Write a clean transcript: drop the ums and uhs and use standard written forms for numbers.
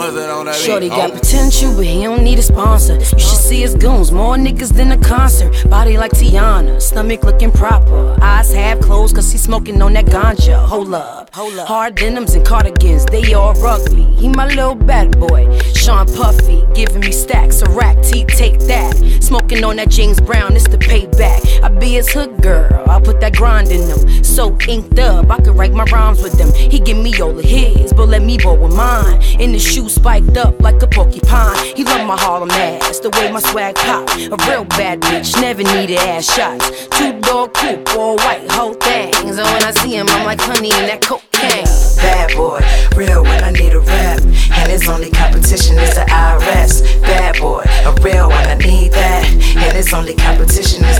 What's that on that Shorty beat? got potential, but he don't need a sponsor. You should see his goons, more niggas than a concert. Body like Tiana, stomach looking proper. Eyes half closed, cause he smoking on that ganja. Hold up. Hard denims and cardigans, they all rugby. He my little bad boy, Sean Puffy. Giving me stacks of rack, T, take that. Smoking on that James Brown, it's the payback. I be his hood girl, I put that grind in him. So inked up, I could write my rhymes with him. He give me all of his, but let me borrow mine. In the shoe spiked up like a porcupine. He love my Harlem ass, the way my swag pop. A real bad bitch, never needed ass shots. 2-door coupe, all white, whole thing. So when I see him, I'm like honey in that cocaine. Bad boy, real when I need a rap. And his only competition is the IRS. Bad boy, a real when I need that. And his only competition is